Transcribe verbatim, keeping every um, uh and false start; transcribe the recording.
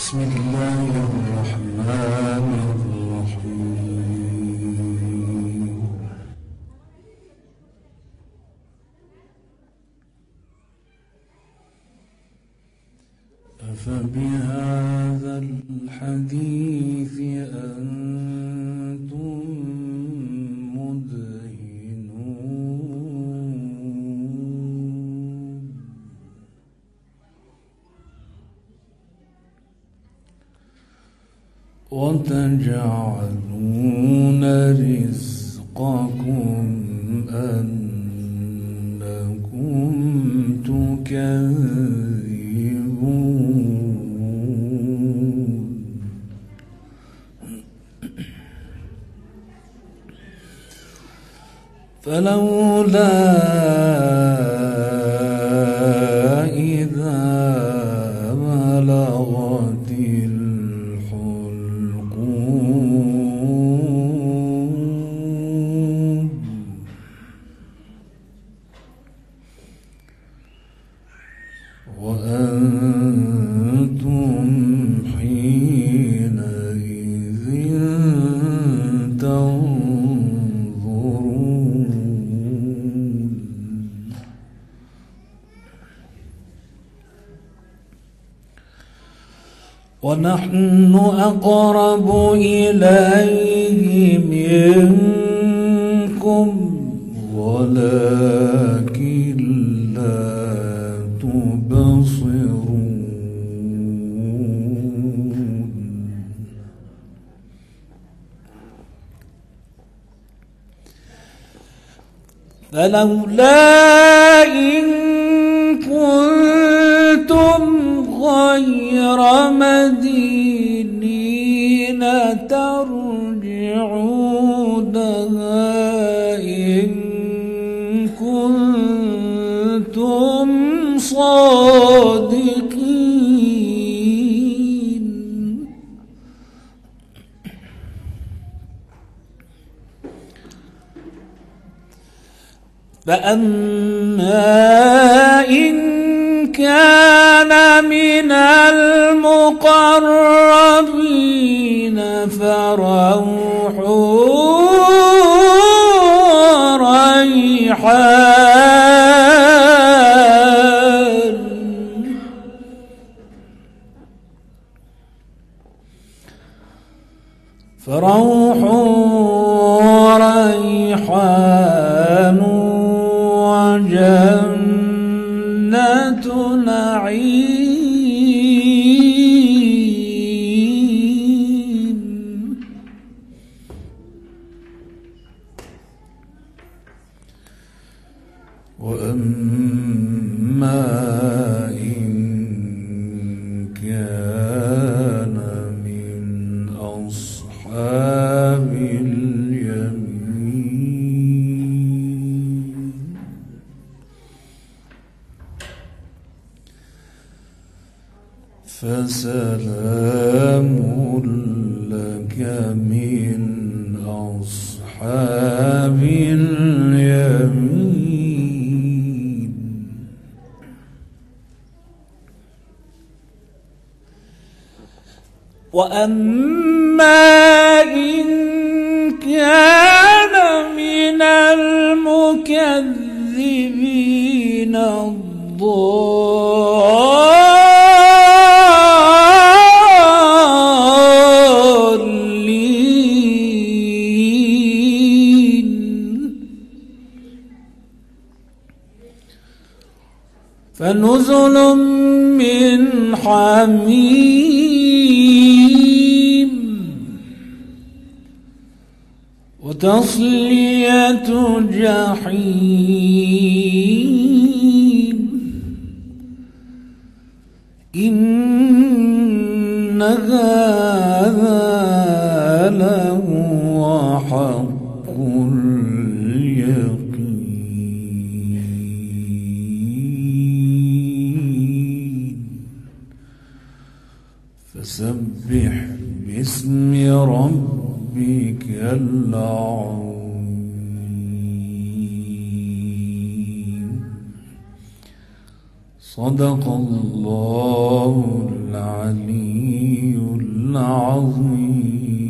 بسم الله الرحمن الرحيم. أفبهذا الحديث أنتم مدهنون وتجعلون رزقكم أنكم تكذبون فلولا إذا بلغت الحلقوم وأنتم حينئذ تنظرون ونحن أقرب إليه منكم ولكن لا تبصرون فلولا إن كنتم غير مدينين ترجعونها إن كنتم صادقين فأما إن كان من المقربين فروح وريحان فروح وريحان وجنة نعيم وأما إن كان من أصحاب اليمين فسلام لك من أصحاب اليمين وأما إن كان من المكذبين الضالين فنزل من حميم وتصلية جحيم إن هذا لهو حق اليقين فسبح باسم ربك العظيم صدق الله العلي العظيم.